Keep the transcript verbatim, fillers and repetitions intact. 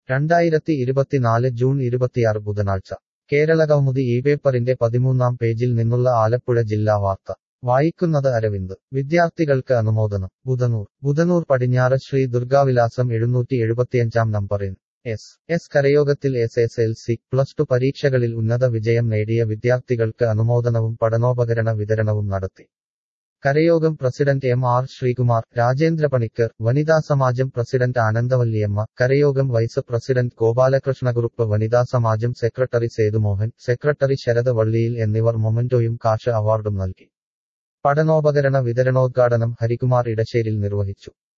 രണ്ടായിരത്തി ഇരുപത്തിനാല് ജൂൺ ഇരുപത്തിയാറ് ബുധനാഴ്ച കേരളകൗമുദി ഈ പേപ്പറിന്റെ പതിമൂന്നാം പേജിൽ നിന്നുള്ള ആലപ്പുഴ ജില്ലാ വാർത്ത വായിക്കുന്നത് അരവിന്ദ് വിദ്യാർത്ഥികൾക്ക് അനുമോദനം ബുധനൂർ ബുധനൂർ പടിഞ്ഞാറ് ശ്രീ ദുർഗാവിലാസം എഴുന്നൂറ്റി എഴുപത്തിയഞ്ചാം നമ്പറിൻ എസ് എസ് കരയോഗത്തിൽ S S L C plus two പരീക്ഷകളിൽ ഉന്നത വിജയം നേടിയ വിദ്യാർത്ഥികൾക്ക് അനുമോദനവും പഠനോപകരണ വിതരണവും നടത്തി കരയോഗം president M R Sreekumar Rajendra Panicker വനിതാ സമാജം പ്രസിഡന്റ് ആനന്ദവല്ലിയമ്മ കരയോഗം വൈസ് പ്രസിഡന്റ് ഗോപാലകൃഷ്ണകുറുപ്പ് വനിതാ സമാജം സെക്രട്ടറി സേതുമോഹൻ സെക്രട്ടറി ശരത് വള്ളിയിൽ എന്നിവർ മൊമന്റോയും കാഷ് അവാർഡും നൽകി പഠനോപകരണ വിതരണോദ്ഘാടനം ഹരികുമാർ ഇടശ്ശേരിൽ നിർവഹിച്ചു